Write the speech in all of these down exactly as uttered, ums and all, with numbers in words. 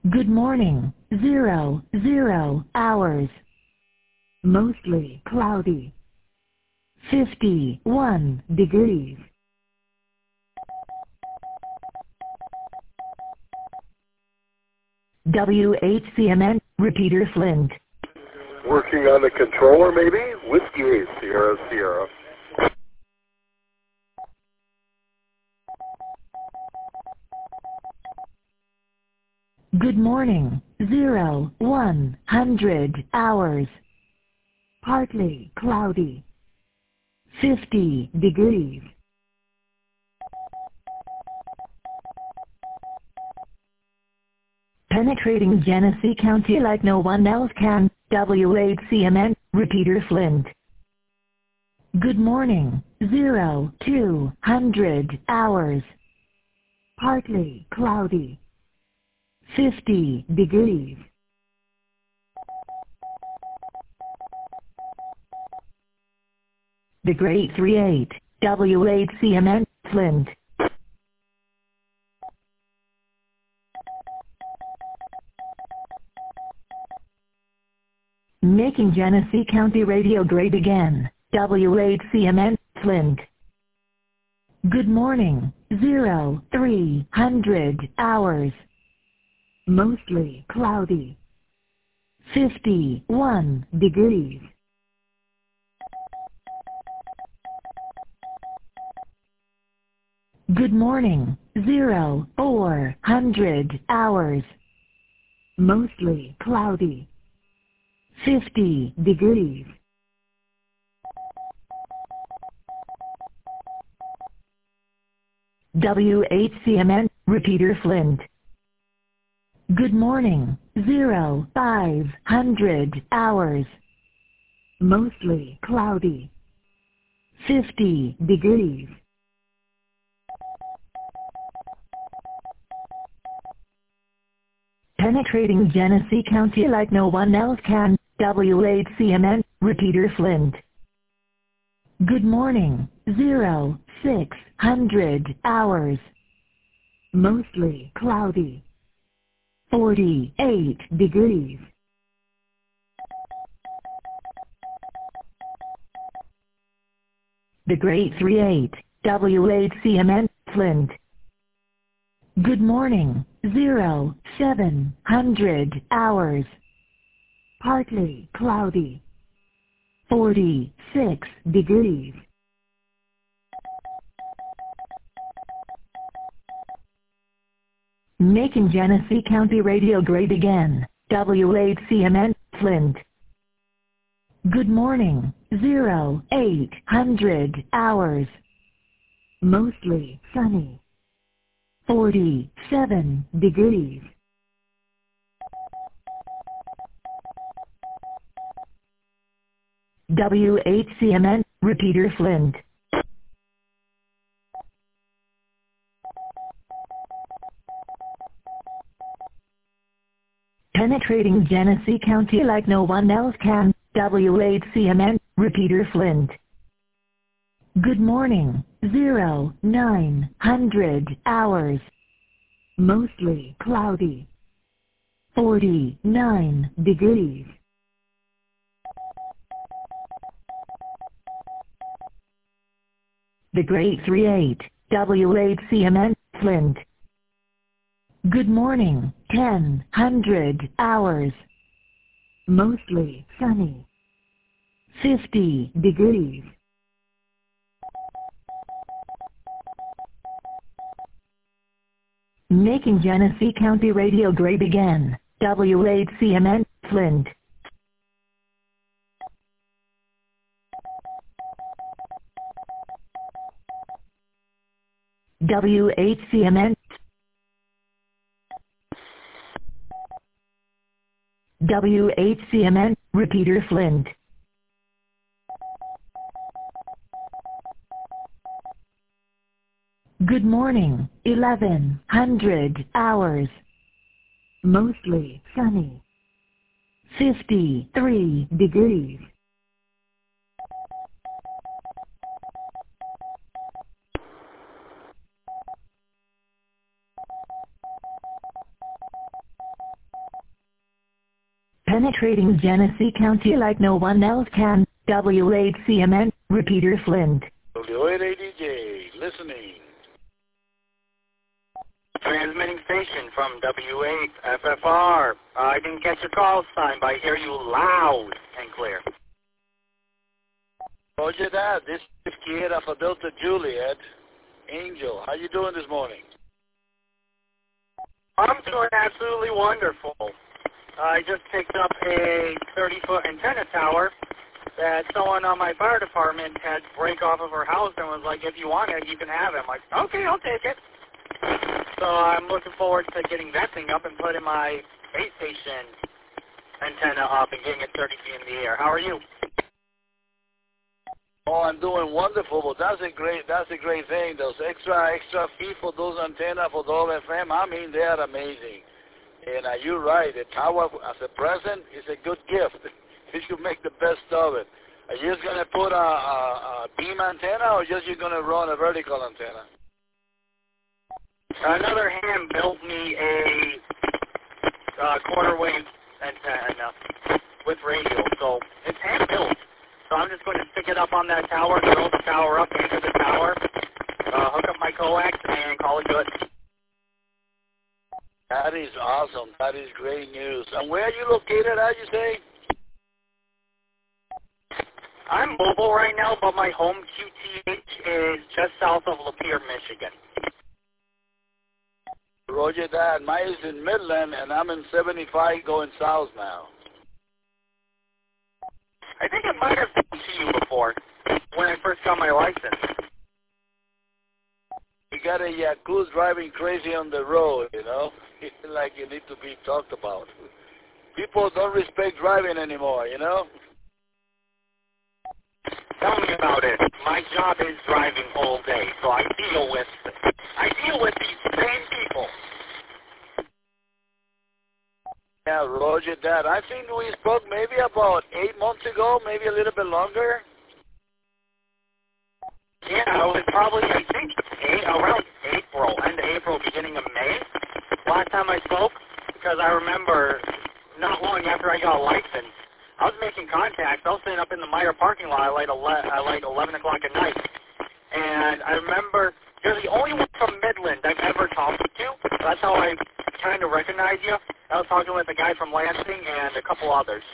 Good morning. Zero, zero hours. Mostly cloudy. fifty-one degrees. W H C M N, repeater Flint. Working on the controller, maybe? Whiskey eight, Sierra, Sierra. Good morning. Zero, one hundred hours. Partly cloudy. fifty degrees. Penetrating Genesee County like no one else can. W H C M N, repeater Flint. Good morning. Zero, two hundred hours. Partly cloudy. fifty degrees. The Great three eight, W H C M N, Flint. Making Genesee County radio great again. W H C M N, Flint. Good morning. Zero, three hundred hours. Mostly cloudy. fifty-one degrees. Good morning. Zero, four hundred hours. Mostly cloudy. fifty degrees. W H C M N, repeater Flint. Good morning. Zero, five hundred hours. Mostly cloudy. fifty degrees. Penetrating Genesee County like no one else can. W H C M N, repeater Flint. Good morning. Zero, six hundred hours. Mostly cloudy. forty-eight degrees. The Great three eight, W H C M N, Flint. Good morning. Zero, seven hundred hours. Partly cloudy. forty-six degrees. Making Genesee County radio great again. W H C M N, Flint. Good morning. Zero, eight hundred hours. Mostly sunny. forty-seven degrees. W H C M N, repeater Flint. Penetrating Genesee County like no one else can. W H C M N, repeater Flint. Good morning. Zero, nine hundred hours. Mostly cloudy. forty-nine degrees. The Great three eight, W H C M N, Flint. Good morning. ten hundred hours. Mostly sunny. fifty degrees. Making Genesee County radio great again. W H C M N, Flint. W H C M N. W H C M N, repeater Flint. Good morning. eleven hundred hours. Mostly sunny. fifty-three degrees. penetrating Genesee County like no one else can. W eight C M N, Repeater Flint. W eight A D J, listening. Transmitting station from W eight F F R. Uh, I didn't catch your call sign, but I hear you loud and clear. Roger that. This is Kid Alpha Delta Juliet. Angel, how you doing this morning? I'm doing absolutely wonderful. I just picked up a thirty-foot antenna tower that someone on my fire department had break off of her house and was like, if you want it, you can have it. I'm like, okay, I'll take it. So I'm looking forward to getting that thing up and putting my base station antenna up and getting it thirty feet in the air. How are you? Oh, I'm doing wonderful. But that's a great, that's a great thing. Those extra, extra feet for those antennas for the F M. I mean, they are amazing. And uh, you're right. The tower as a present is a good gift. You should make the best of it. Are you just gonna put a, a, a beam antenna, or just you're gonna run a vertical antenna? Another hand built me a uh, quarter wave antenna with radio, so it's hand built. So I'm just going to stick it up on that tower, throw the tower up into the tower, uh, hook up my coax, and call it good. That is awesome. That is great news. And where are you located, as you say? I'm mobile right now, but my home Q T H is just south of Lapeer, Michigan. Roger that. Mine is in Midland, and I'm in seventy-five going south now. I think I might have come to you before when I first got my license. You got a Yakuza driving crazy on the road, you know? Like you need to be talked about. People don't respect driving anymore, you know? Tell me about it. My job is driving all day, so I deal with I deal with these same people. Yeah, Roger that. I think we spoke maybe about eight months ago, maybe a little bit longer. Yeah, it was probably, I think, eight, around April, end of April, beginning of May, last time I spoke, because I remember not long after I got a license, I was making contacts. I was sitting up in the Meyer parking lot at like, ele- at like eleven o'clock at night, and I remember you're the only one from Midland I've ever talked to. That's how I kind of recognize you. I was talking with a guy from Lansing and a couple others.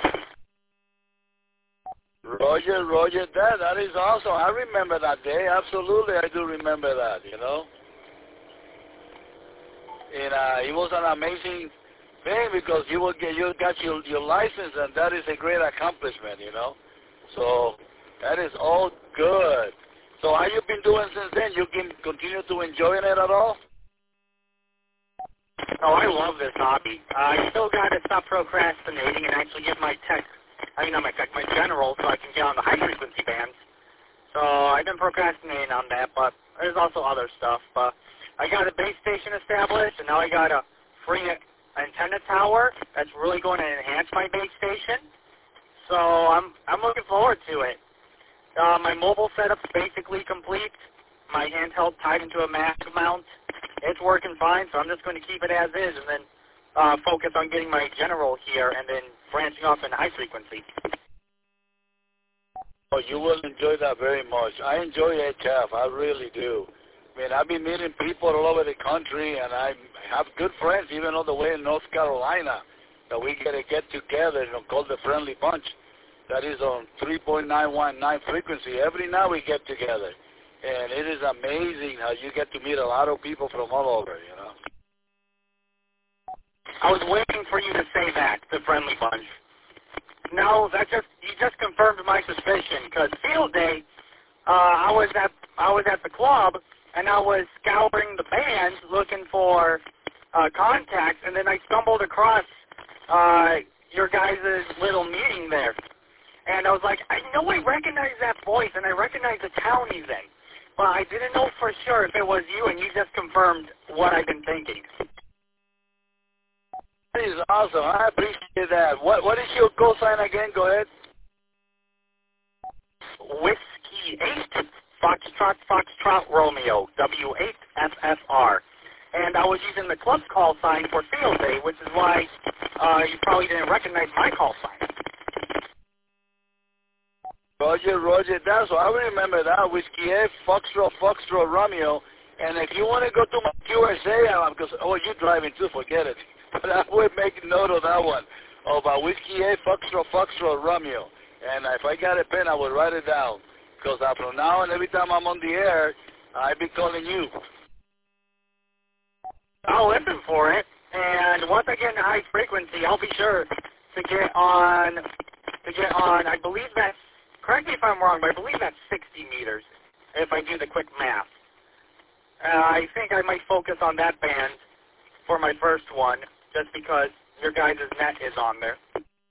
Roger, Roger, that, that is awesome. I remember that day. Absolutely, I do remember that, you know. And uh, it was an amazing thing because you will get, you got your, your license, and that is a great accomplishment, you know. So that is all good. So how you been doing since then? You can continue to enjoying it at all? Oh, I love this hobby. Uh, I still got to stop procrastinating and actually get my tech, I mean not my tech, my general, so I can get on the high-frequency bands. So I've been procrastinating on that, but there's also other stuff. But I got a base station established, and now I got a free antenna tower that's really going to enhance my base station. So I'm I'm looking forward to it. Uh, my mobile setup's basically complete. My handheld tied into a Mac mount. It's working fine, so I'm just going to keep it as is and then uh, focus on getting my general here and then branching off in high frequency. Oh, you will enjoy that very much. I enjoy H F. I really do. I mean, I've been meeting people all over the country, and I have good friends even all the way in North Carolina that we get to get together, you know, called the Friendly Bunch. That is on three point nine one nine frequency. Every night we get together. And it is amazing how you get to meet a lot of people from all over, you know. I was waiting for you to say that, the Friendly Bunch. No, that just you just confirmed my suspicion. Because field day, uh, I was at I was at the club and I was scouring the bands looking for uh, contacts, and then I stumbled across uh, your guys' little meeting there, and I was like, I know I recognize that voice and I recognize the town he's in, but I didn't know for sure if it was you, and you just confirmed what I've been thinking. That is awesome. I appreciate that. What What is your call sign again? Go ahead. Whiskey eight, Foxtrot, Foxtrot, Romeo, W eight F F R. And I was using the club's call sign for field day, which is why uh, you probably didn't recognize my call sign. Roger, Roger, that's what I remember that. Whiskey A, Foxtrot, Foxtrot, Romeo. And if you want to go to my Q S A, because, oh, you're driving too, forget it. But I would make note of that one, of uh, Whiskey A, Foxtrot, Foxtrot, Romeo. And if I got a pen, I would write it down. Because uh, from now on, every time I'm on the air, I be calling you. I'll listen for it. And once I get into high frequency, I'll be sure to get on, to get on, I believe that's, correct me if I'm wrong, but I believe that's sixty meters, if I do the quick math. Uh, I think I might focus on that band for my first one, just because your guys' net is on there.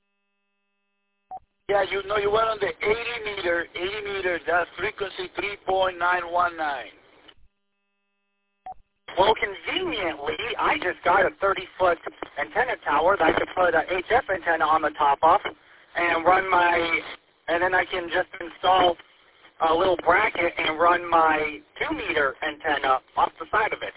Yeah, you know, you went on the eighty meter, eighty meter, that's frequency three point nine one nine. Well, conveniently, I just got a thirty-foot antenna tower that I could put an H F antenna on the top of and run my, and then I can just install a little bracket and run my two meter antenna off the side of it.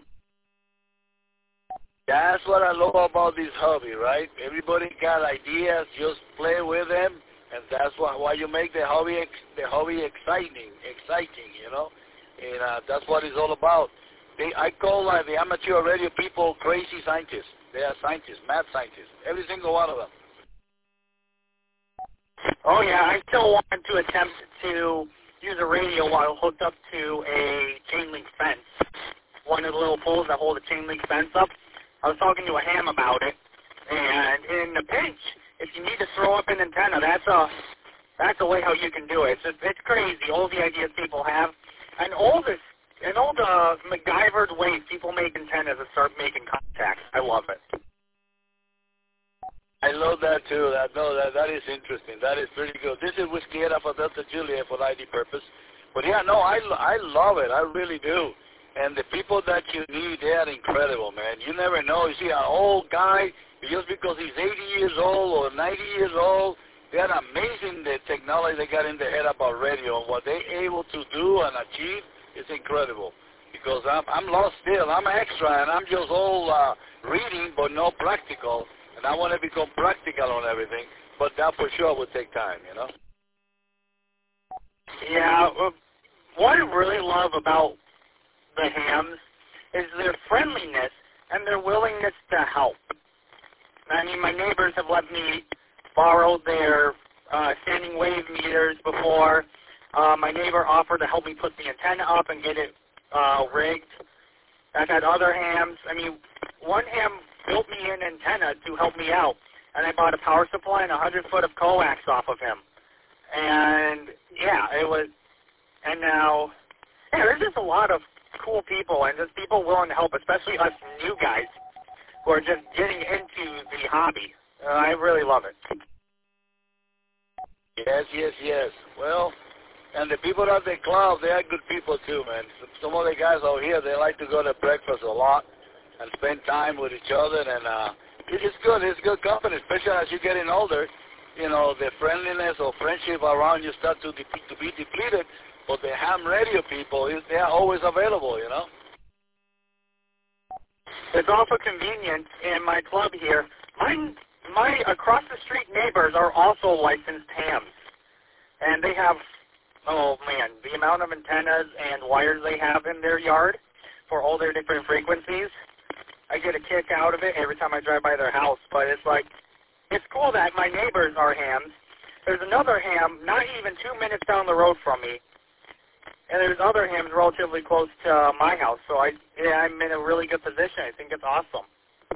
That's what I love about this hobby, right? Everybody got ideas, just play with them, and that's why, why you make the hobby ex, the hobby exciting, exciting, you know? And uh, that's what it's all about. They, I call uh, the amateur radio people crazy scientists. They are scientists, mad scientists, every single one of them. Oh, yeah, I still want to attempt to use a radio while hooked up to a chain link fence. One of the little poles that hold the chain link fence up. I was talking to a ham about it, and in a pinch, if you need to throw up an antenna, that's a that's a way how you can do it. It's just, it's crazy, all the ideas people have, and all this, and all the MacGyvered ways people make antennas and start making contacts. I love it. I love that too. That no, that that is interesting. That is pretty good. This is Whiskey Alpha Delta Juliet for I D purpose. But yeah, no, I I love it. I really do. And the people that you need, they are incredible, man. You never know. You see, an old guy, just because he's eighty years old or ninety years old, they are amazing the technology they got in their head about radio and what they're able to do and achieve is incredible. Because I'm I'm lost still. I'm an extra and I'm just all uh, reading but no practical. And I want to become practical on everything, but that for sure would take time, you know? Yeah, what I really love about the hams is their friendliness and their willingness to help. I mean, my neighbors have let me borrow their uh, standing wave meters before. Uh, my neighbor offered to help me put the antenna up and get it uh, rigged. I've had other hams. I mean, one ham built me an antenna to help me out, and I bought a power supply and a hundred foot of coax off of him. And yeah, it was. And now, yeah, there's just a lot of cool people and just people willing to help, especially us new guys who are just getting into the hobby. Uh, I really love it. Yes, yes, yes. Well, and the people at the club, they are good people too, man. Some of the guys out here, they like to go to breakfast a lot and spend time with each other, and uh, it's good. It's good company, especially as you're getting older. You know, the friendliness or friendship around you start to, de- to be depleted, but the ham radio people, they are always available, you know. It's also convenient in my club here. My, my across-the-street neighbors are also licensed hams, and they have, oh, man, the amount of antennas and wires they have in their yard for all their different frequencies. I get a kick out of it every time I drive by their house, but it's like, it's cool that my neighbors are hams. There's another ham not even two minutes down the road from me, and there's other hams relatively close to my house, so I, yeah, I'm in a really good position. I think it's awesome.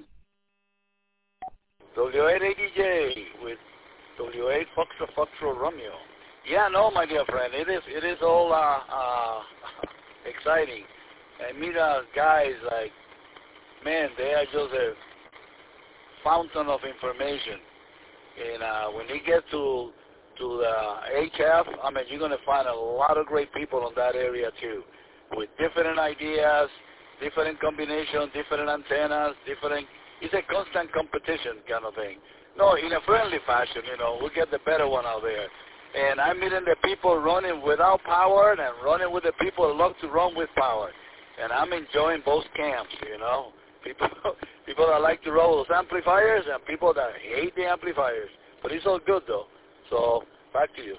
W eight A D J with W eight Foxtrot Foxtrot Romeo. Yeah, no, my dear friend, it is it is all uh, uh, exciting. I meet uh, guys like, man, they are just a fountain of information. And uh, when you get to to the H F, I mean, you're going to find a lot of great people in that area too, with different ideas, different combinations, different antennas, different. It's a constant competition kind of thing. No, in a friendly fashion, you know, we'll get the better one out there. And I'm meeting the people running without power and running with the people that love to run with power. And I'm enjoying both camps, you know. People people that like to roll those amplifiers and people that hate the amplifiers. But it's all good, though. So, back to you.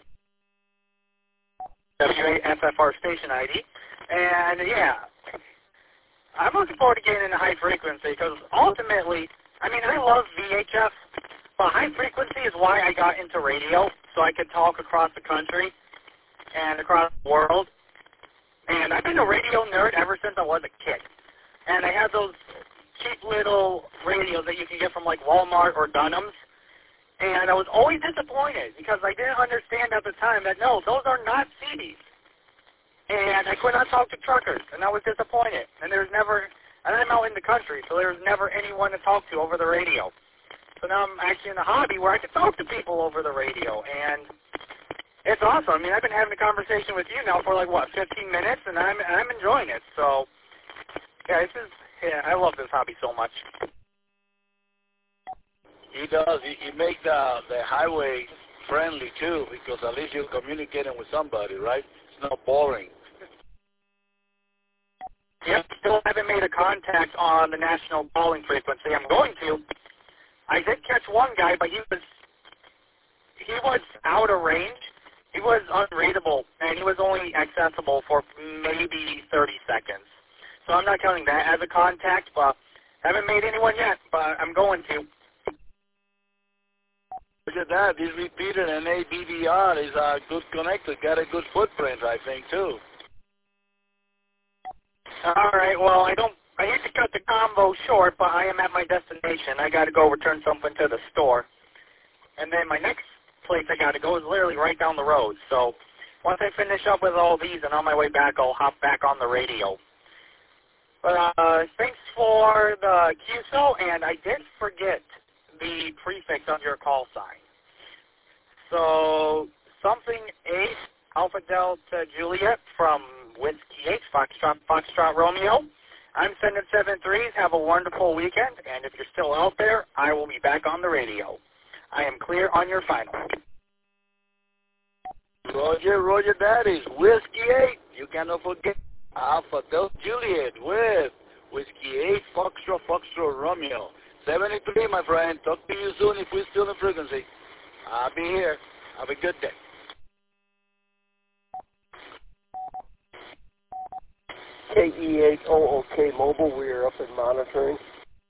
W A F F R station I D. And, yeah, I'm looking forward to getting into high frequency because ultimately, I mean, I love V H F, but high frequency is why I got into radio, so I could talk across the country and across the world. And I've been a radio nerd ever since I was a kid. And I had those cheap little radios that you can get from like Walmart or Dunham's. And I was always disappointed because I didn't understand at the time that, no, those are not C Ds. And I could not talk to truckers, and I was disappointed. And there's never, and I'm out in the country, so there's never anyone to talk to over the radio. So now I'm actually in a hobby where I can talk to people over the radio, and it's awesome. I mean, I've been having a conversation with you now for like, what, fifteen minutes, and I'm, I'm enjoying it. So, yeah, this is, yeah, I love this hobby so much. He does. He, he makes the, the highway friendly, too, because at least you're communicating with somebody, right? It's not boring. Yep, still haven't made a contact on the national calling frequency. I'm going to. I did catch one guy, but he was he was out of range. He was unreadable, and he was only accessible for maybe thirty seconds. So I'm not counting that as a contact, but haven't made anyone yet, but I'm going to. Look at that. This repeater and A D V R is a good connector. Got a good footprint, I think, too. All right, well, I don't, I hate to cut the combo short, but I am at my destination. I got to go return something to the store. And then my next place I got to go is literally right down the road. So once I finish up with all these and on my way back, I'll hop back on the radio. But uh, thanks for the Q S O, and I did forget the prefix of your call sign. So something eight, Alpha Delta Juliet from Whiskey eight, Foxtrot, Foxtrot Romeo. I'm sending seven threes. Have a wonderful weekend, and if you're still out there, I will be back on the radio. I am clear on your final. Roger, Roger, that is Whiskey eight. You cannot forget Alpha Delta Juliet with Whiskey eight, Foxtrot, Foxtrot Romeo. seventy-three, my friend. Talk to you soon if we're still in frequency. I'll be here. Have a good day. K E eight O O K Mobile, we are up and monitoring.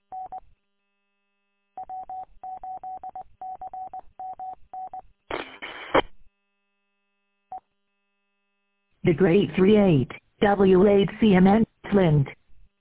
The Great three eight, W eight C M N, Flint.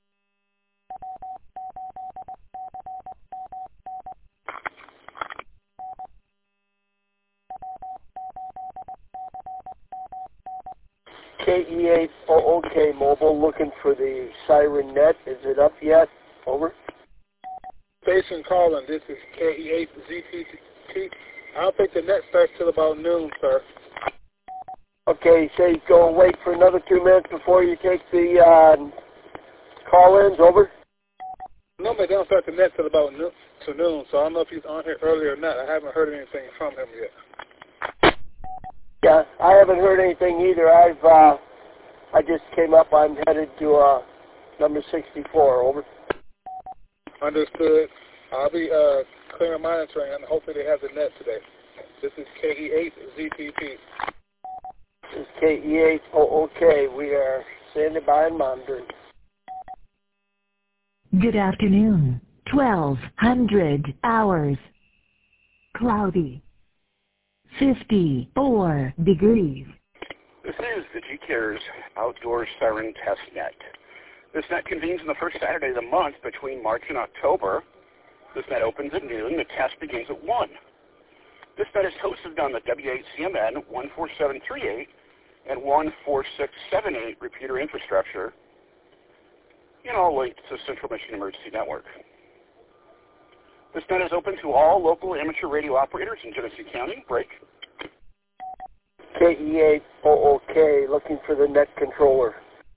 K E eight O O K Mobile, looking for the Siren Net. Is it up yet? Over. Station calling. This is K E eight Z T T. I don't think the net starts till about noon, sir. Okay, so you go wait for another two minutes before you take the uh, call-ins. Over. Normally they don't start the net till about noon, to noon, so I don't know if he's on here earlier or not. I haven't heard anything from him yet. Yeah, I haven't heard anything either. I've uh, I just came up. I'm headed to uh, number sixty-four. Over. Understood. I'll be uh, clearing monitoring, and hopefully they have the net today. This is K E eight Z T T. This is K E eight O O K. We are standing by and monitoring. Good afternoon. twelve hundred hours. Cloudy. fifty-four degrees. This is the G CARES Outdoor Siren Test Net. This net convenes on the first Saturday of the month between March and October. This net opens at noon. The test begins at one. This net is hosted on the W eight C M N one four seven three eight and one four six seven eight repeater infrastructure, and all linked to Central Michigan Emergency Network. This net is open to all local amateur radio operators in Genesee County. Break. K E eight O O K, looking for the net controller.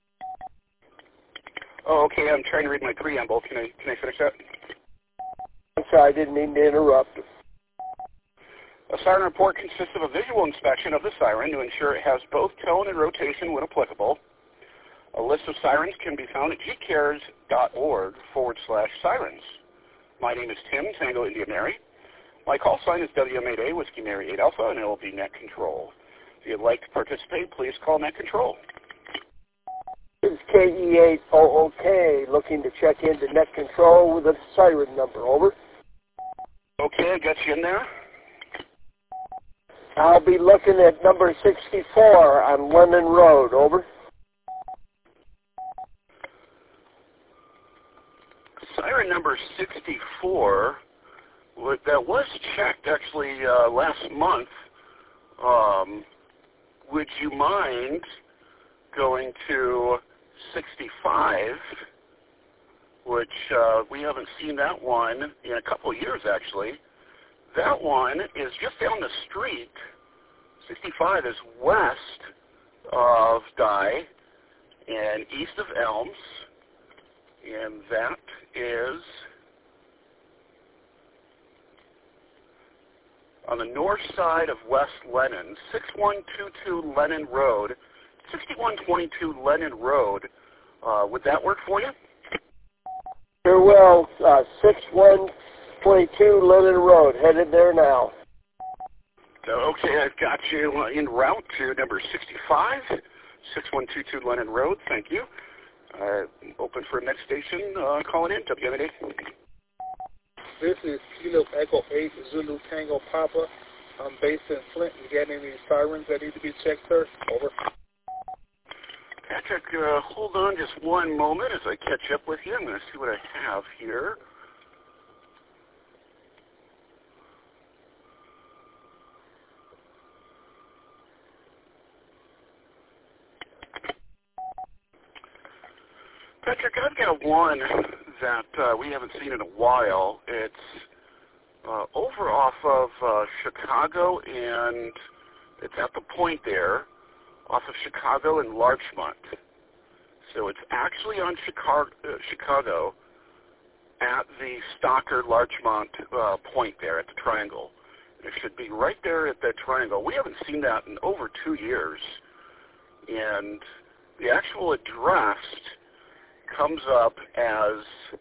Oh, okay. I'm trying to read my three on both. Can I, can I finish that? I'm sorry, I didn't mean to interrupt. A siren report consists of a visual inspection of the siren to ensure it has both tone and rotation when applicable, A list of sirens can be found at gcares.org forward slash sirens. My name is Tim, Tango India Mary. My call sign is W M eight A, Whiskey Mary eight Alpha, and it will be Net Control. If you'd like to participate, please call Net Control. This is K E eight O O K looking to check into Net Control with a siren number. Over. Okay, I got you in there. I'll be looking at number sixty-four on Lennon Road. Over. Siren number sixty-four, that was checked actually uh, last month. Um, would you mind going to sixty-five, which uh, we haven't seen that one in a couple of years actually. That one is just down the street. sixty-five is west of Dye and east of Elms. And that is on the north side of West Lennon, six one two two Lennon Road, sixty-one twenty-two Lennon Road. Uh, would that work for you? Very well. Uh, six one two Lennon Road. Headed there now. Okay, I've got you en route to number sixty-five, six one two two Lennon Road. Thank you. Uh, open for next station, uh, calling in, W M eight A. This is Kilo Echo eight Zulu Tango Papa. I'm based in Flint. You got any sirens that need to be checked, sir? Over. Patrick, uh, hold on just one moment as I catch up with you. I'm going to see what I have here. Patrick, I've got one that uh, we haven't seen in a while. It's uh, over off of uh, Chicago, and it's at the point there, off of Chicago and Larchmont. So it's actually on Chicago, uh, Chicago at the Stockard-Larchmont uh, point there at the triangle. It should be right there at that triangle. We haven't seen that in over two years. And the actual address comes up as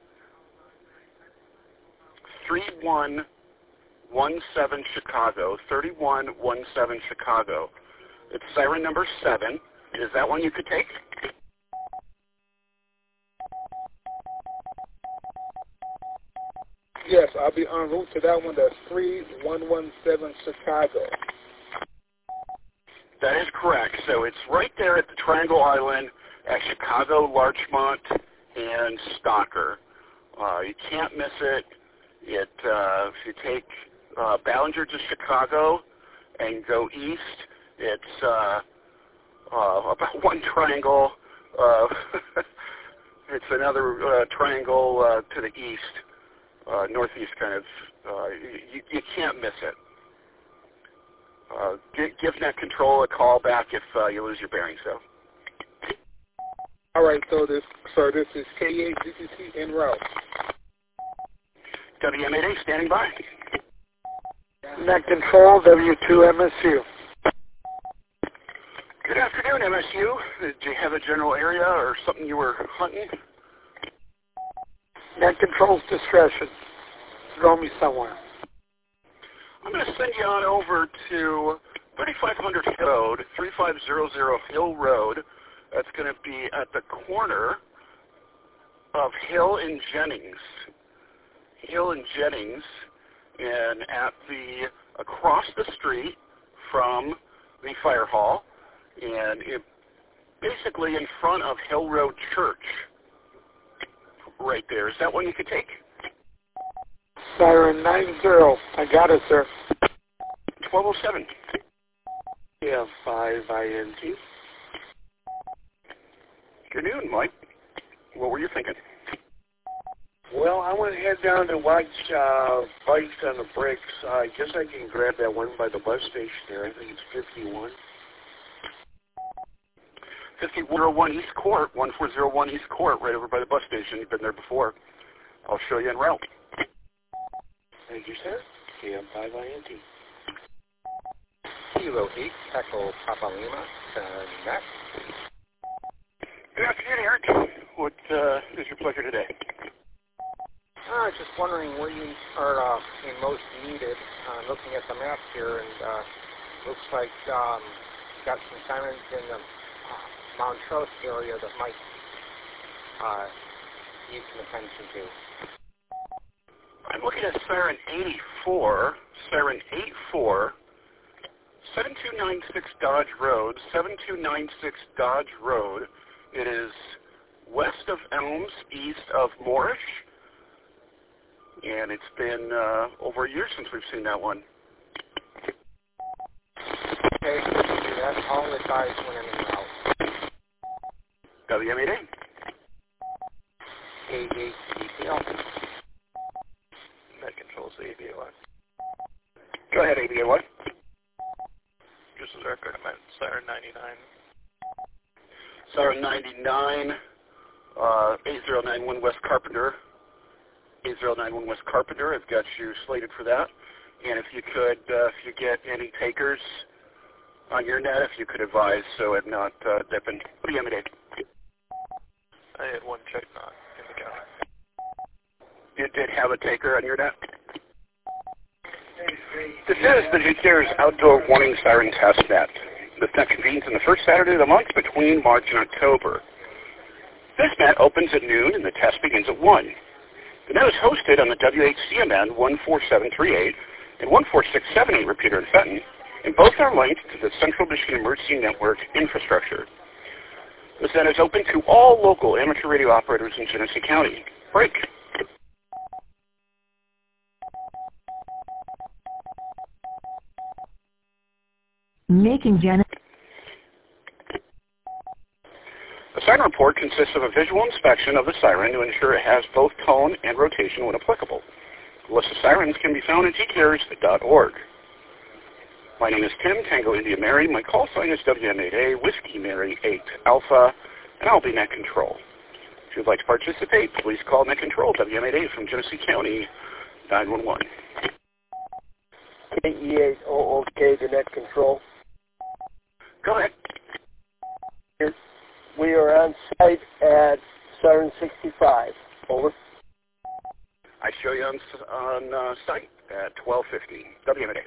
thirty-one seventeen Chicago, thirty-one seventeen Chicago. It's siren number seven. Is that one you could take? Yes, I'll be en route to that one. That's three one one seven Chicago. That is correct. So it's right there at the Triangle Island at Chicago, Larchmont, and Stocker. Uh, you can't miss it. It uh, if you take uh, Ballinger to Chicago and go east, it's uh, uh, about one triangle. Uh, it's another uh, triangle uh, to the east, uh, northeast kind of. Uh, you, you can't miss it. Uh, give, give Net Control a call back if uh, you lose your bearings, though. All right, so this, sir, this is K eight G C C en route. W M eight A standing by. Net Control, W two M S U. Good afternoon, M S U. Did you have a general area or something you were hunting? Net Control's discretion. Throw me somewhere. I'm going to send you on over to thirty-five hundred Hill Road, thirty-five hundred Hill Road. That's going to be at the corner of Hill and Jennings. Hill and Jennings, and at the across the street from the fire hall, and it, basically in front of Hill Road Church, right there. Is that one you could take? Siren nine zero. I got it, sir. twelve oh seven. Yeah, five I N T. Good noon, Mike. What were you thinking? Well, I want to head down to watch uh, Bikes on the Bricks. Uh, I guess I can grab that one by the bus station there. I think it's fifty-one. fifty-one oh one East Court, one four oh one East Court, right over by the bus station. You've been there before. I'll show you en route. Thank you, sir. K M five I N T. Kilo eight Echo Papa Lima, turn left. Good afternoon, Eric. What uh, is your pleasure today? I was just wondering where you are uh, in most needed. Uh, looking at the map here, and uh, looks like um, got some sirens in the uh, Montrose area that might uh, need some attention to. I'm looking at Siren eighty-four, Siren eighty-four, seven two nine six Dodge Road, seven two nine six Dodge Road. It is west of Elms, east of Moorish, and it's been uh, over a year since we've seen that one. Okay, good to do that. All advise when in and out. W M eight A. A eight C P L. That controls the A B A one. Go ahead, A B A one. Just as a record, I'm at Siren ninety-nine. Siren ninety-nine, uh, eight zero nine one West Carpenter. eight zero nine one West Carpenter. I've got you slated for that. And if you could, uh, if you get any takers on your net, if you could advise so it not uh, dipping. What do you have me to? I had one check knot in the county. You did have a taker on your net? This is the G Cares Outdoor Warning Siren Test Net. This net convenes on the first Saturday of the month between March and October. This net opens at noon and the test begins at one. The net is hosted on the W H C M N one four seven three eight and one four six seven eight repeater in Fenton, and both are linked to the Central Michigan Emergency Network infrastructure. This net is open to all local amateur radio operators in Genesee County. Break. Making Genesee. A siren report consists of a visual inspection of the siren to ensure it has both tone and rotation when applicable. The list of sirens can be found at g cares dot org. My name is Tim, Tango India Mary. My call sign is W M eight A, Whiskey Mary eight Alpha, and I'll be net control. If you'd like to participate, please call net control W M eight A from Genesee County, nine one one. K E eight O O K to net control. Go ahead. We are on site at Siren sixty-five. Over. I show you on, on uh, site at twelve fifty. W M eight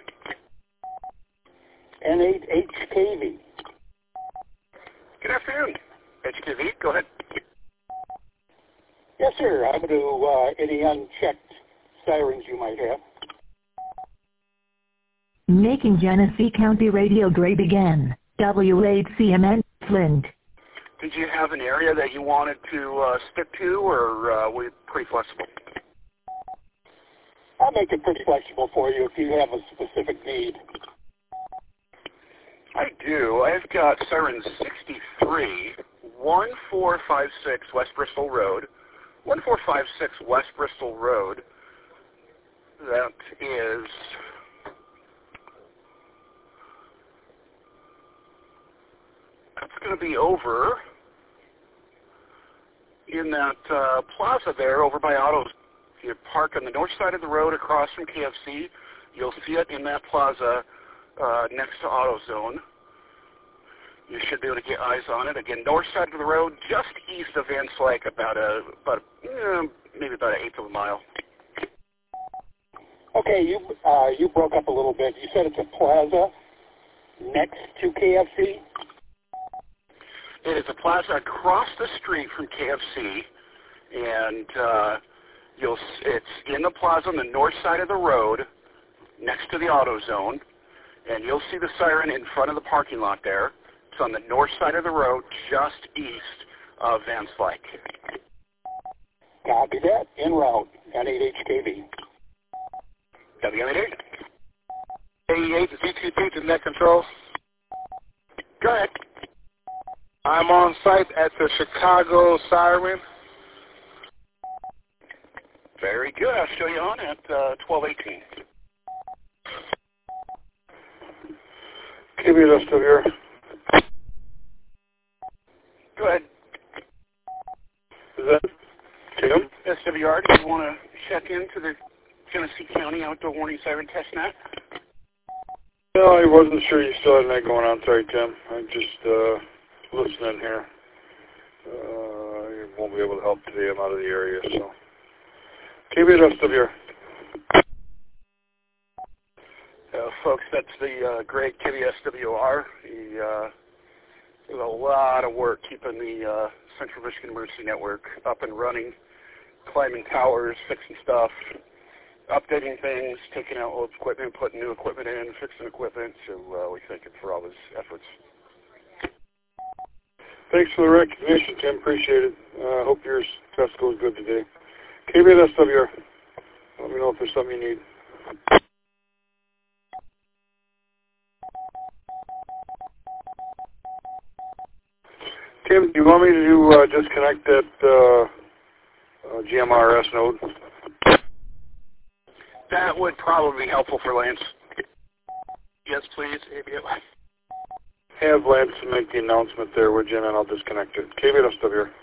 A. N eight H K V. Good afternoon. H K V, go ahead. Yes, sir. I'm going to uh, any unchecked sirens you might have. Making Genesee County Radio great again. W H C M N, Flint. Did you have an area that you wanted to uh, stick to, or uh, were you pretty flexible? I'll make it pretty flexible for you if you have a specific need. I do. I've got Siren sixty-three, one four five six West Bristol Road, one four five six West Bristol Road. That is that's going to be over in that uh, plaza there over by Autos. If you park on the north side of the road across from K F C, you'll see it in that plaza uh, next to AutoZone. You should be able to get eyes on it. Again, north side of the road, just east of Van Slyke, about a, about a, eh, maybe about an eighth of a mile. Okay, you uh, you broke up a little bit. You said it's a plaza next to K F C? It is a plaza across the street from K F C, and uh, you'll it's in the plaza on the north side of the road, next to the AutoZone, and you'll see the siren in front of the parking lot there. It's on the north side of the road, just east of Van Slyke. Copy that. En route. N eight H K V. W M eight A. A E eight to Z two two to net control. Go ahead. I'm on site at the Chicago Siren. Very good. I'll show you on at uh, twelve eighteen. Give me this to here. Go ahead. Is that Tim? S W R, do you want to check into the Genesee County Outdoor Warning Siren Test Net? No, I wasn't sure you still had that going on. Sorry, Tim. I'm just uh, listening here. Uh, you won't be able to help today. I'm out of the area, so. K B S W. Uh, folks, that's the uh, great K B S W R. He uh, did a lot of work keeping the uh, Central Michigan Emergency Network up and running, climbing towers, fixing stuff, updating things, taking out old equipment, putting new equipment in, fixing equipment. So uh, we thank him for all his efforts. Thanks for the recognition, Tim. Appreciate it. I uh, hope your test goes good today. K B S W R. Let me know if there's something you need. Tim, do you want me to uh, disconnect that uh, uh, G M R S node? That would probably be helpful for Lance. Yes, please. A B S. Have Lance make the announcement there, would you, and then I'll disconnect it. K B S W R.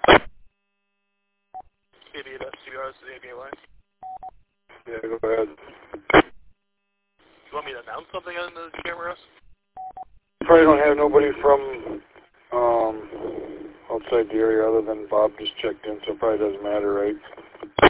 K B S W R is the A B A line. Yeah, go ahead. Do you want me to announce something on the cameras? Probably don't have nobody from um, outside the area other than Bob just checked in, so it probably doesn't matter, right? Uh,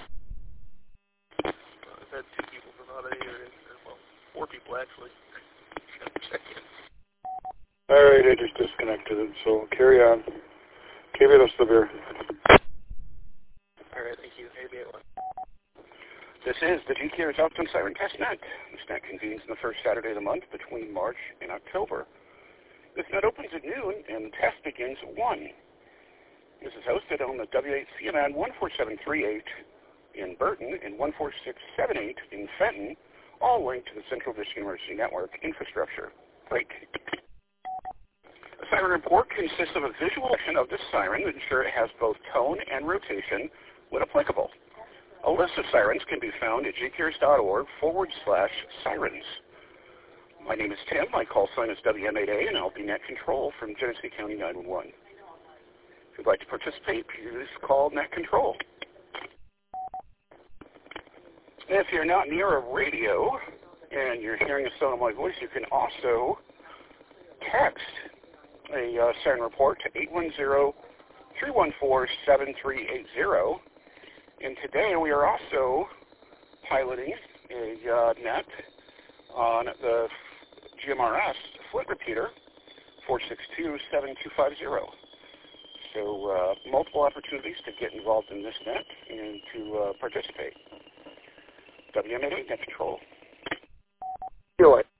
I've had two people from out of here, well, four people actually. Check in. All right, I just disconnected it, so carry on. K B S W R. All right, thank you. A B A line. This is the G K R Optum Siren Test Net. This net convenes on the first Saturday of the month between March and October. This net opens at noon and the test begins at one. This is hosted on the W eight C M N one four seven three eight in Burton and one four six seven eight in Fenton, all linked to the Central Michigan Emergency Network infrastructure. Break. A siren report consists of a visualization of the siren to ensure it has both tone and rotation when applicable. A list of sirens can be found at gcares.org forward slash sirens. My name is Tim. My call sign is W M eight A, and I'll be net control from Genesee County nine one one. If you'd like to participate, please call net control. If you're not near a radio and you're hearing the sound of my voice, you can also text a uh, siren report to eight one zero, three one four, seven three eight zero. And today we are also piloting a uh, net on the G M R S Flint repeater, four six two, seven two five zero. So uh, multiple opportunities to get involved in this net and to uh, participate. W M eight A, net control. Do it.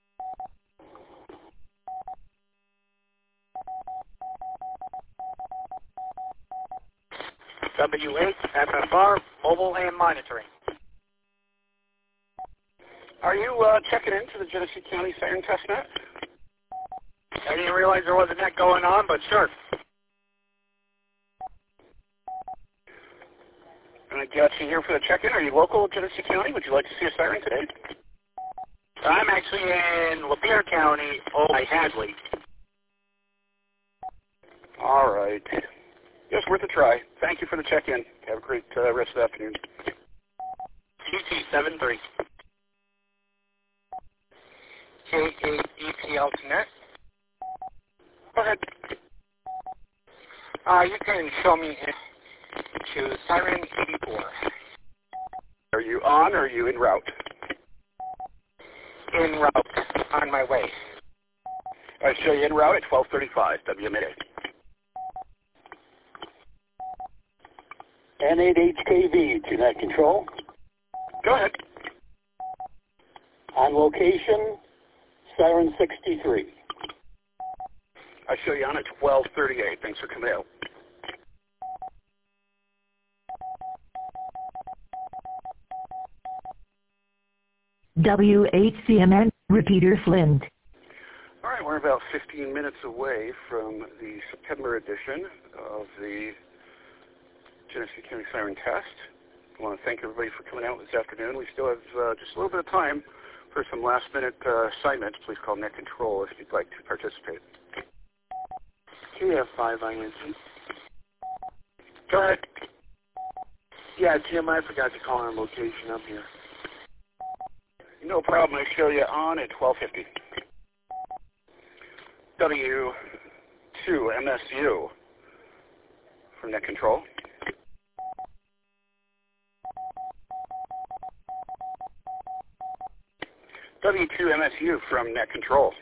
W eight F F R, mobile and monitoring. Are you uh, checking into the Genesee County Siren Test Net? I didn't realize there was a net going on, but sure. I got you here for the check-in. Are you local to Genesee County? Would you like to see a siren today? I'm actually in Lapeer County, oh, by Hadley. All right. Just worth a try. Thank you for the check-in. Have a great uh, rest of the afternoon. T T seven three. K eight E P L to net. Go ahead. Uh, you can show me to Siren eighty-four. Are you on or are you en route? En route. On my way. I show you en route at twelve thirty-five, W M eight A. N eight H K V to net control. Go ahead. On location, Siren sixty-three. I show you on at twelve thirty-eight. Thanks for coming out. W eight C M N, repeater Flint. All right, we're about fifteen minutes away from the September edition of the Genesee County Siren Test. I want to thank everybody for coming out this afternoon. We still have uh, just a little bit of time for some last-minute uh, assignments. Please call net control if you'd like to participate. K F five I N G. Go ahead. Yeah, Jim, I forgot to call on location. I'm here. No problem. I show you on at twelve fifty. W two M S U. from Net Control. W two M S U from Net Control.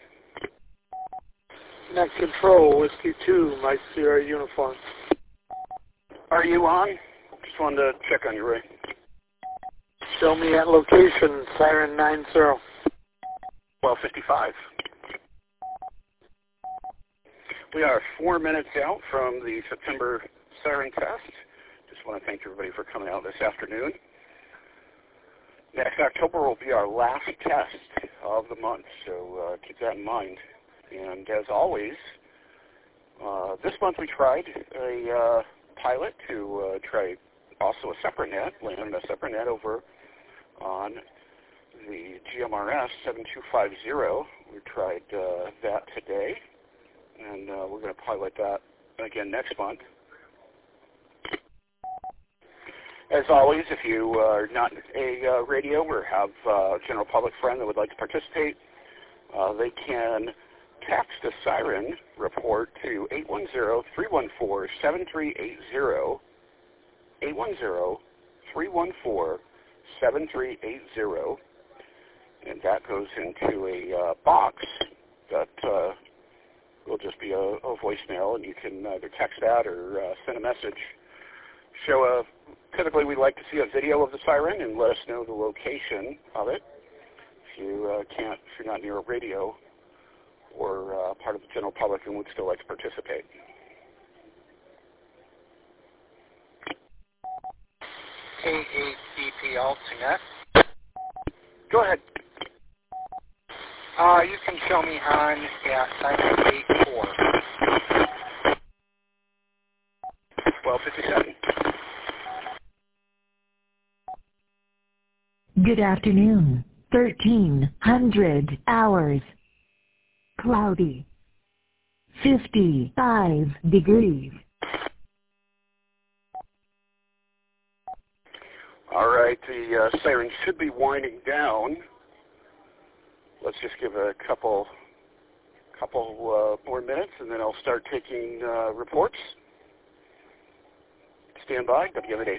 Net Control, Whiskey two, Mike Sierra Uniform. Are you on? Just wanted to check on you, Ray. Show me at location, Siren nine zero. twelve fifty-five. We are four minutes out from the September siren test. Just want to thank everybody for coming out this afternoon. Next October will be our last test of the month, so uh, keep that in mind. And as always, uh, this month we tried a uh, pilot to uh, try also a separate net, land a separate net over on the G M R S seven two five zero. We tried uh, that today, and uh, we're going to pilot that again next month. As always, if you are not a uh, radio or have a general public friend that would like to participate, uh, they can text a siren report to eight one zero, three one four, seven three eight zero, eight one zero, three one four, seven three eight zero, and that goes into a uh, box that uh, will just be a, a voicemail, and you can either text that or uh, send a message. Show a, typically we like to see a video of the siren and let us know the location of it. If you uh, can't, if you're not near a radio or uh, part of the general public and would still like to participate. K eight D P L to net. Go ahead. Uh, you can show me on at nine eight four. twelve fifty-seven. Good afternoon. thirteen hundred hours. Cloudy. fifty-five degrees. All right, the uh, siren should be winding down. Let's just give a couple, couple uh, more minutes, and then I'll start taking uh, reports. Stand by, W M A D.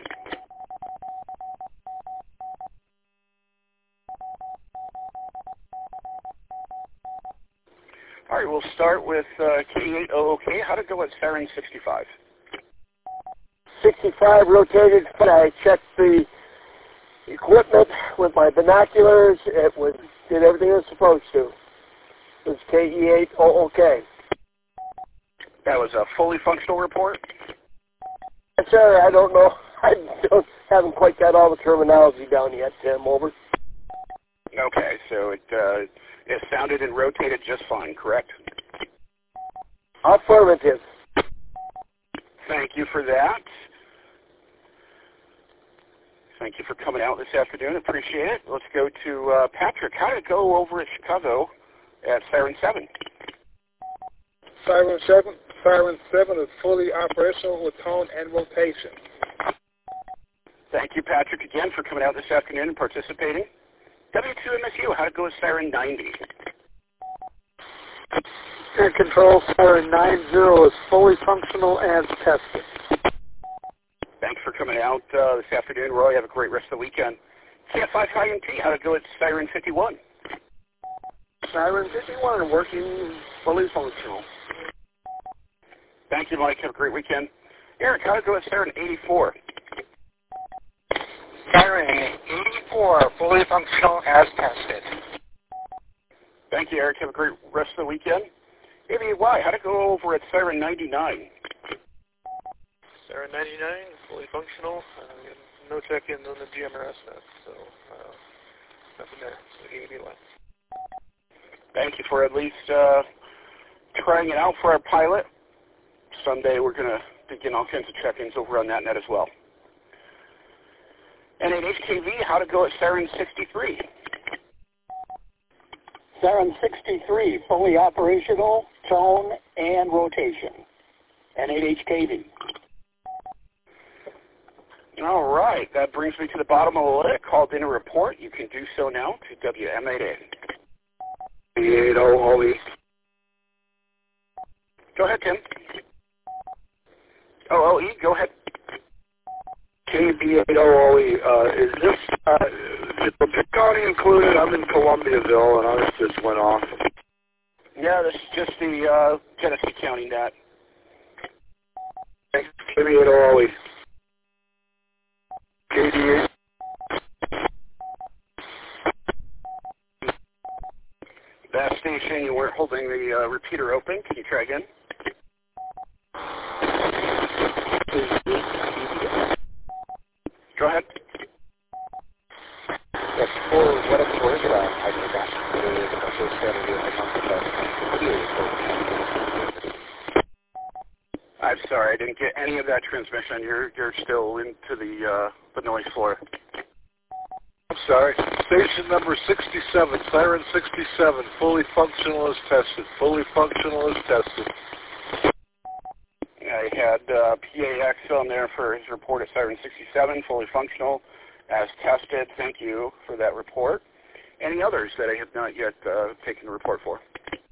All right, we'll start with uh, K eight O O K. How'd it go at Siren sixty-five? sixty-five rotated. I checked the equipment with my binoculars. It was did everything it was supposed to. It was K E eight O O K. That was a fully functional report? Yes, sir. I don't know. I don't, haven't quite got all the terminology down yet, Tim. Over. Okay, so it uh, it sounded and rotated just fine, correct? Affirmative. Thank you for that. Thank you for coming out this afternoon. Appreciate it. Let's go to uh, Patrick. How did it go over at Chicago at Siren seven? Siren seven, Siren seven is fully operational with tone and rotation. Thank you, Patrick, again for coming out this afternoon and participating. W two M S U, how did it go with Siren ninety? Air control, Siren nine zero is fully functional as tested. Thanks for coming out uh, this afternoon, Roy. Have a great rest of the weekend. C F five I M T, how did it go with Siren fifty-one? Siren fifty-one working fully functional. Thank you, Mike. Have a great weekend. Eric, how did it go with Siren eighty-four? Siren eighty-four, fully functional as tested. Thank you, Eric. Have a great rest of the weekend. A V Y, how did it go over at Siren ninety-nine? Siren ninety-nine, fully functional. Uh, no check-ins on the G M R S net, so uh, nothing there. So A V Y. Thank you for at least uh, trying it out for our pilot. Someday we're going to begin all kinds of check-ins over on that net as well. And at H K V, how to go at Siren sixty-three? Siren sixty-three, fully operational, tone, and rotation. And at H K V. All right, that brings me to the bottom of the list. Called in a report. You can do so now to W M A D. eight O O E. Go ahead, Tim. O O E, go ahead. K B eight O O E, uh, is this, uh, is the Pitt County included? I'm in Columbiaville, and ours just went off. Yeah, this is just the uh, Genesee County net. K B eight O O E. K D eight. That station, you weren't holding the uh, repeater open. Can you try again? Go ahead. Yes, for what it's worth, uh, I forgot the first Saturday of the month, but I'm sorry, I didn't get any of that transmission. You're you're still into the uh, the noise floor. I'm sorry. Station number sixty-seven, Siren sixty-seven, fully functional as tested. Fully functional as tested. I had uh, P A X on there for his report at Siren sixty-seven, fully functional as tested. Thank you for that report. Any others that I have not yet uh, taken the report for?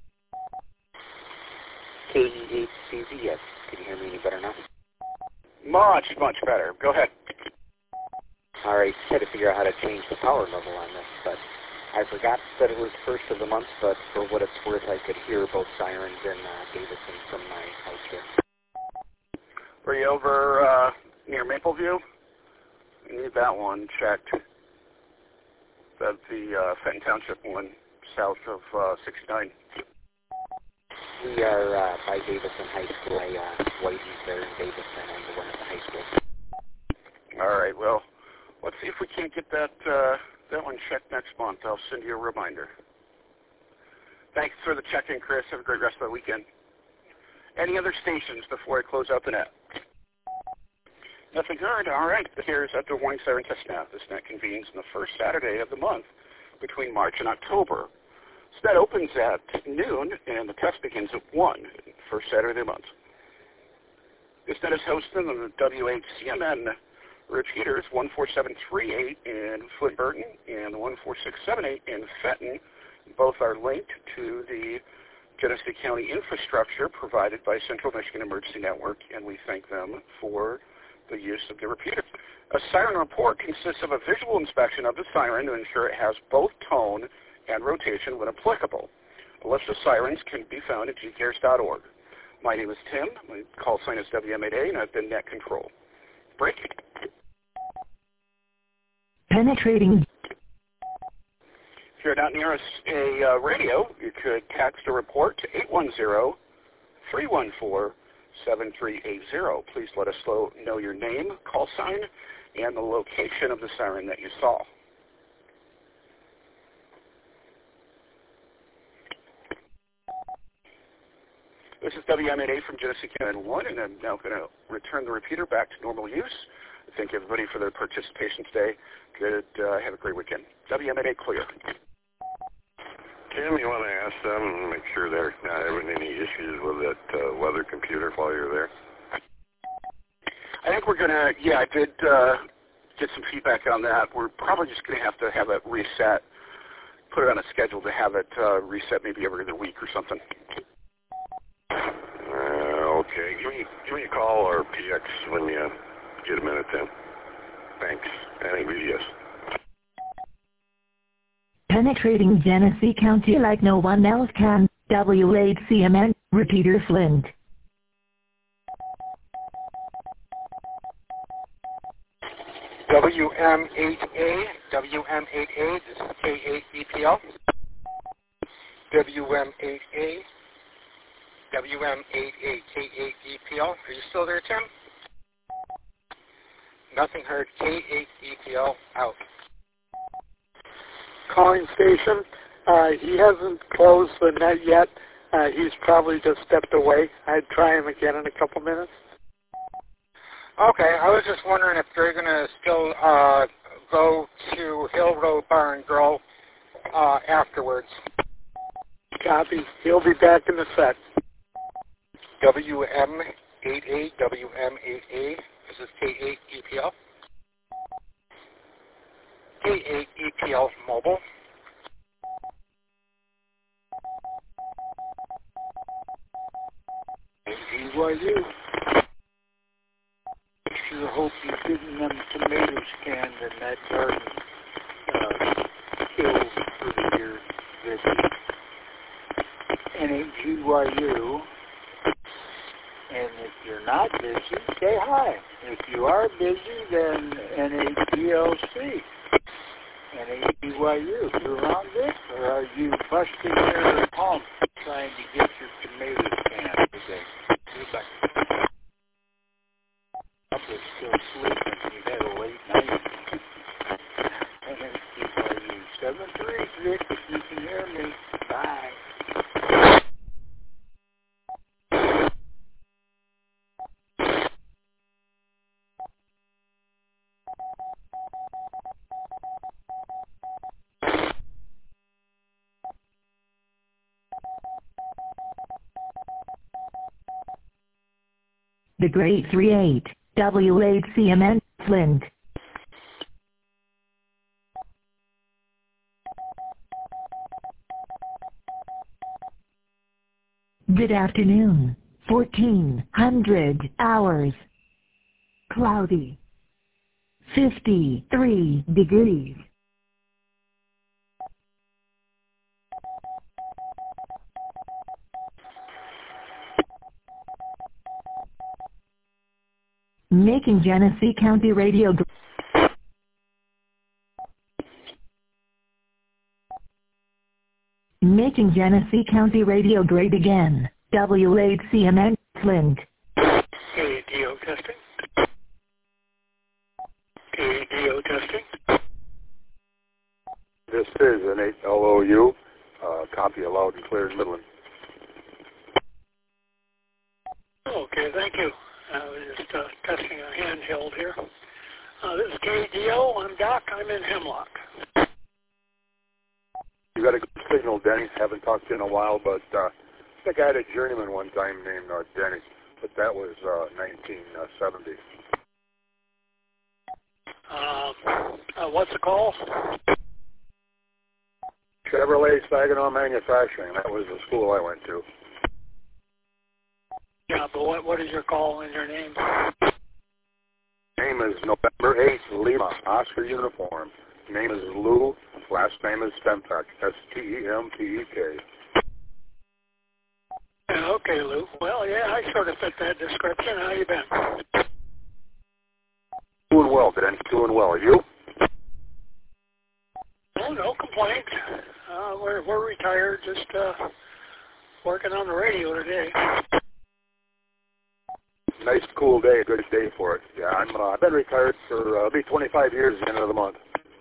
K E eight C Z, yes. Can you hear me any better now? Much, much better. Go ahead. All right, had to figure out how to change the power level on this, but I forgot that it was first of the month, but for what it's worth, I could hear both sirens in uh, Davison from my house here. Were you over uh, near Mapleview? You need that one checked. That's the uh, Fenton Township one, south of uh, sixty-nine. We are uh, by Davison High School. I uh, Whitey's there in Davison. I'm the one at the high school. All right, well, let's see if we can't get that uh, that one checked next month. I'll send you a reminder. Thanks for the check-in, Chris. Have a great rest of the weekend. Any other stations before I close out the net? Nothing heard. All right. Here's Outdoor Warning Siren Test Net. This net convenes on the first Saturday of the month between March and October. So that opens at noon, and the test begins at one, first Saturday of the month. This net is hosted on the W H C M N repeaters one four seven three eight in Flint Burton and one four six seven eight in Fenton. Both are linked to the Genesee County infrastructure provided by Central Michigan Emergency Network, and we thank them for the use of the repeater. A siren report consists of a visual inspection of the siren to ensure it has both tone and rotation when applicable. A list of sirens can be found at g cares dot org. My name is Tim. My call sign is W M eight A, and I've been net control. Break. Penetrating. If you're not near a, a uh, radio, you could text a report to eight one zero, three one four, seven three eight zero. Please let us know your name, call sign, and the location of the siren that you saw. This is W M eight A from Genesee County one, and I'm now going to return the repeater back to normal use. Thank everybody for their participation today. Good. Uh, have a great weekend. W M eight A clear. Tim, you want to ask them and make sure they're not having any issues with that uh, weather computer while you're there? I think we're going to, yeah, I did uh, get some feedback on that. We're probably just going to have to have it reset, put it on a schedule to have it uh, reset maybe every other week or something. Uh, okay. Give me, give me a call or P X when you get a minute, Tim. Thanks. Anyway, yes. Penetrating Genesee County like no one else can. W eight C M N, repeater Flint. W M eight A, W M eight A, this is K eight E P L. W M eight A, W M eight A, K eight E P L. Are you still there, Tim? Nothing heard. K eight E P L out. Calling station. Uh, he hasn't closed the net yet. Uh, he's probably just stepped away. I'd try him again in a couple minutes. Okay, I was just wondering if they're going to still uh, go to Hill Road Bar and Grill uh, afterwards. Copy. He'll be back in the set. W M eight A, W M eight A. This is K eight E P L. K eight E P L Mobile. B Y U. you getting them tomatoes canned in that garden uh, killed for the year, Vicky. N A G Y U. And if you're not busy, say hi. If you are busy, then N A G L C. N A G Y U. You around this? Or are you busting your pump trying to get your tomatoes canned today? Goodbye. Up is still sleeping. You had a late night. N A G Y U. seven three, Vic, if you can hear me. Bye. The Great three eight, W eight C M N, Flint. Good afternoon. fourteen hundred hours. Cloudy. fifty-three degrees. Making Genesee County Radio. Making Genesee County Radio great again. W eight C M N, Flint. K D O testing. K D O testing. This is an eight L O U. Uh, copy loud and clear in Midland. Okay, thank you. I was just uh, testing a handheld here. Uh, this is K D O. I'm Doc. I'm in Hemlock. You got a good signal, Denny. Haven't talked to you in a while, but uh, I think I had a journeyman one time named uh, Denny, but that was uh, nineteen seventy. Um, uh, what's the call? Chevrolet Saginaw Manufacturing. That was the school I went to. Yeah, but what what is your call and your name? Name is November eighth, Lima, Oscar Uniform. Name is Lou. Last name is Stempak. S T E M P E K. Yeah, okay, Lou. Well, yeah, I sort of fit that description. How you been? Doing well, Ben. Doing well. You? Oh, no complaints. Uh, we're we're retired. Just uh, working on the radio today. Nice, cool day. A good day for it. Yeah, I'm. Uh, I've been retired for uh, be twenty-five years at the end of the month.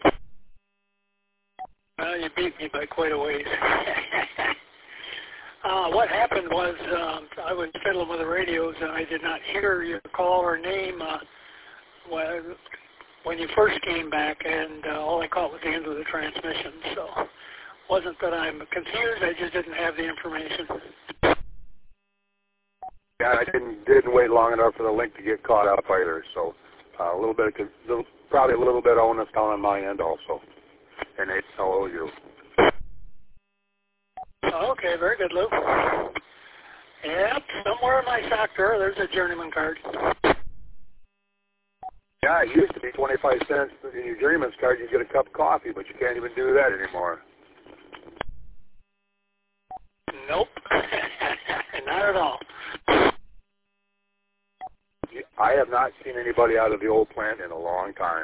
Well, you beat me by quite a ways. uh, what happened was um, I was fiddling with the radios and I did not hear your call or name uh, when, when you first came back, and uh, all I caught was the end of the transmission. So it wasn't that I'm confused, I just didn't have the information. Yeah, I didn't didn't wait long enough for the link to get caught up either. So uh, a little bit, of, little, probably a little bit of onus down on my end also. N H L O U. Okay, very good, Lou. Yep, somewhere in my sector, there's a journeyman card. Yeah, it used to be twenty-five cents in your journeyman's card. You get a cup of coffee, but you can't even do that anymore. Nope, not at all. I have not seen anybody out of the old plant in a long time.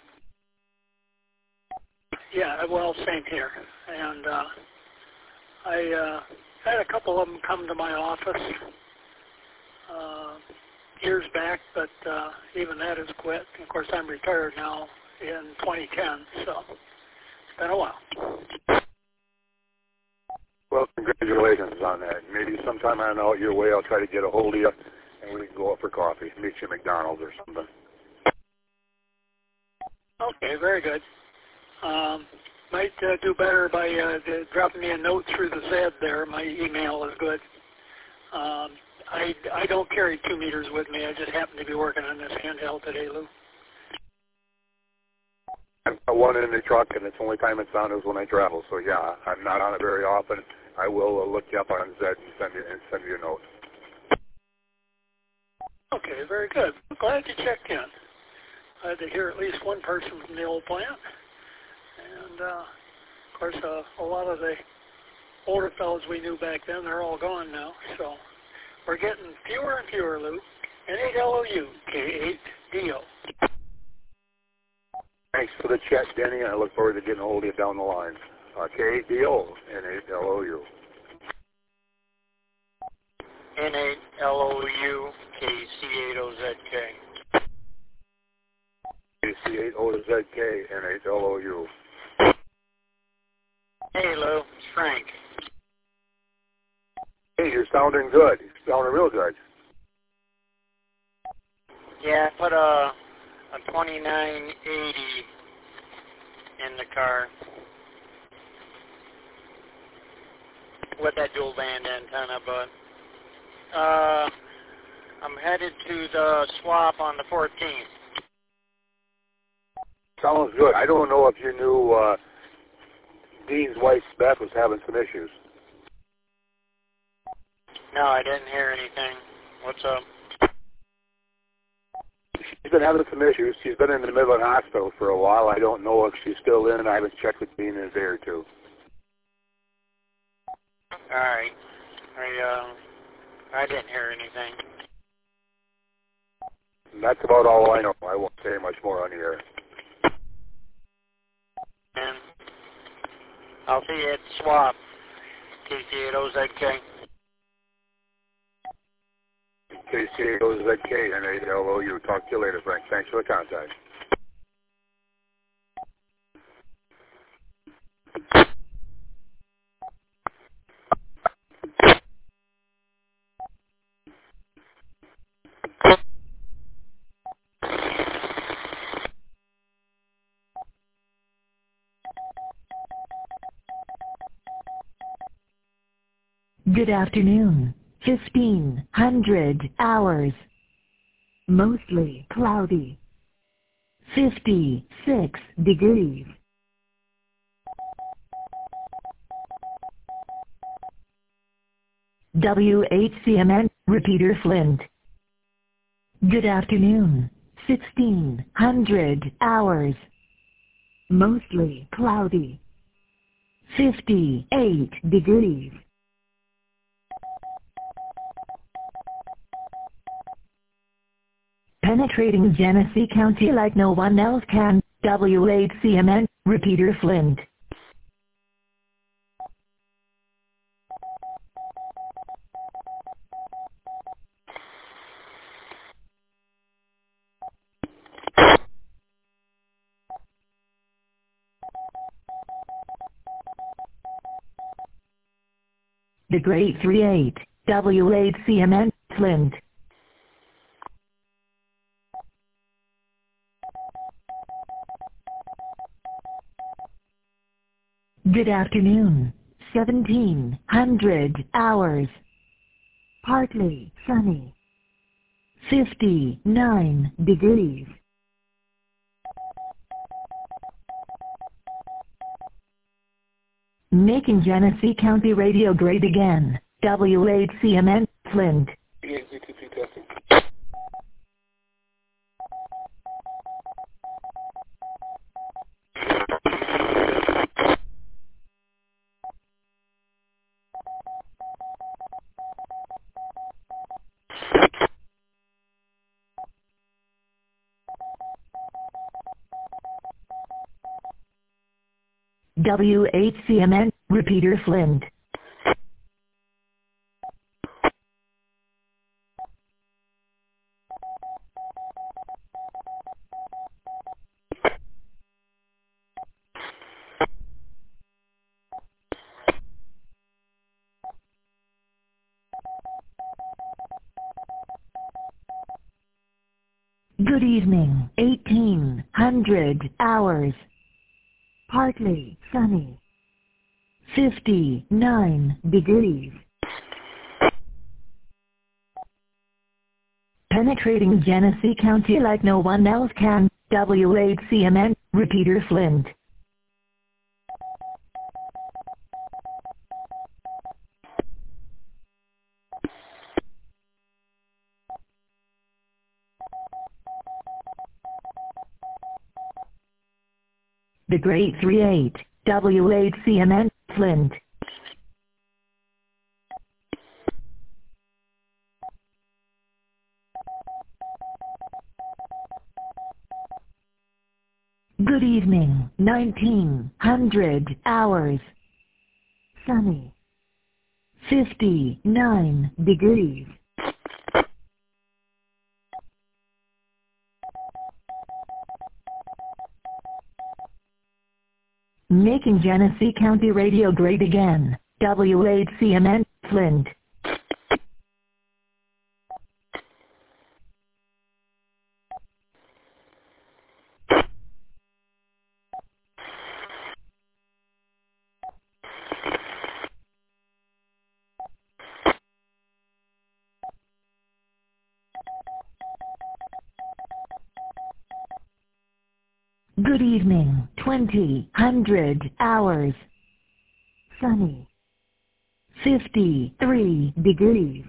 Yeah, well, same here. And uh, I uh, had a couple of them come to my office uh, years back, but uh, even that has quit. Of course, I'm retired now in twenty ten, so it's been a while. Well, congratulations on that. Maybe sometime I'm out your way, I'll try to get a hold of you, and we can go out for coffee, meet you at McDonald's or something. Okay, very good. Um, might uh, do better by uh, the, dropping me a note through the Zed there. My email is good. Um, I, I don't carry two meters with me. I just happen to be working on this handheld today, Lou. I've got one in the truck, and it's the only time it's on is when I travel. So, yeah, I'm not on it very often. I will uh, look you up on Zed and send you, and send you a note. Okay, very good. I'm glad you checked in. I had to hear at least one person from the old plant. And, uh, of course, uh, a lot of the older fellows we knew back then, they're all gone now. So we're getting fewer and fewer, Lou. N eight L O U, K eight D O. Thanks for the chat, Denny. I look forward to getting a hold of you down the line. Uh, K eight D O, N eight L O U. N eight L O U, K C eight O Z K. K C eight O Z K, N eight L O U. Hey, Lou. It's Frank. Hey, you're sounding good. You're sounding real good. Yeah, I put a, a twenty-nine eighty in the car with that dual band antenna, but uh, I'm headed to the swap on the fourteenth. Sounds good. I don't know if you knew uh, Dean's wife, Beth, was having some issues. No, I didn't hear anything. What's up? She's been having some issues. She's been in the Midland Hospital for a while. I don't know if she's still in. I haven't checked with Dean in a day or two. All right. I, uh, I didn't hear anything. And that's about all I know. I won't say much more on the air. And I'll see you at swap, K C eight O Z K. K C eight O Z K, N eight L O U. Talk to you later, Frank. Thanks for the contact. Good afternoon. fifteen hundred hours. Mostly cloudy. fifty-six degrees. W H C M N, repeater Flint. Good afternoon. sixteen hundred hours. Mostly cloudy. fifty-eight degrees. Penetrating Genesee County like no one else can. W H C M N, repeater Flint. The Great three eight, W H C M N, Flint. Good afternoon. seventeen hundred hours. Partly sunny. fifty-nine degrees. Making Genesee County radio great again. W H C M N, Flint. E H Z T P testing. W H C M N, repeater Flint. Good evening. eighteen hundred hours. Partly sunny. fifty-nine degrees. Penetrating Genesee County like no one else can. W H C M N, repeater Flint. The Great three eight, W eight C M N, Flint. Good evening, nineteen hundred hours. Sunny. fifty-nine degrees. Making Genesee County Radio great again, W eight C M N, Flint. Good evening, twenty hundred hours. Sunny. fifty-three degrees.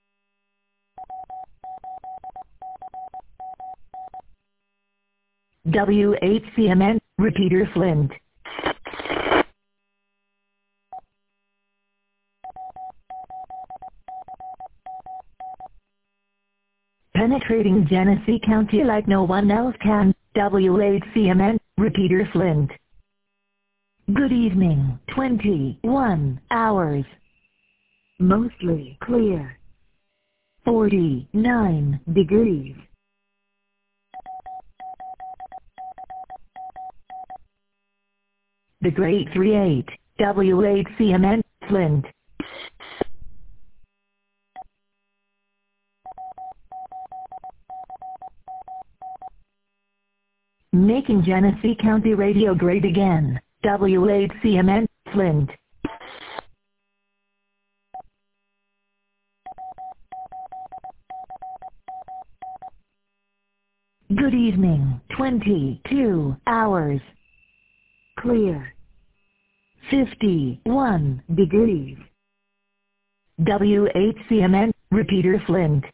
W eight C M N, repeater Flint. Penetrating Genesee County like no one else can, W eight C M N, repeater Flint. Good evening, twenty-one hours. Mostly clear. forty-nine degrees. The Great three eight, W eight C M N, Flint. Making Genesee County Radio great again, W eight C M N, Flint. Good evening, twenty-two hours. Clear. fifty-one degrees. W eight C M N, repeater Flint.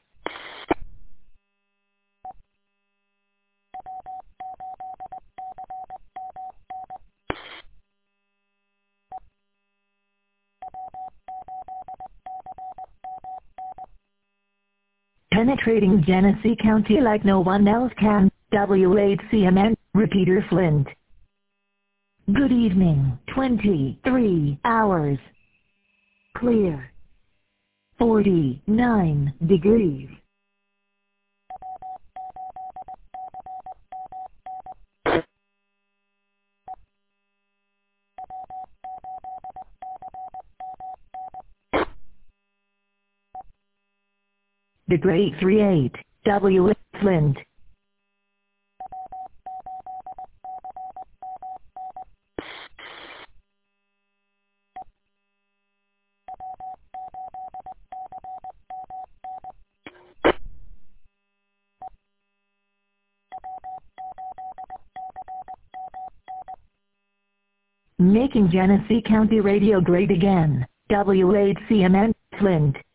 Penetrating Genesee County like no one else can, W eight C M N, repeater Flint. Good evening, twenty-three hours. Clear. forty-nine degrees. The Great three eight, W Flint. Making Genesee County Radio great again, W eight C M N, Flint.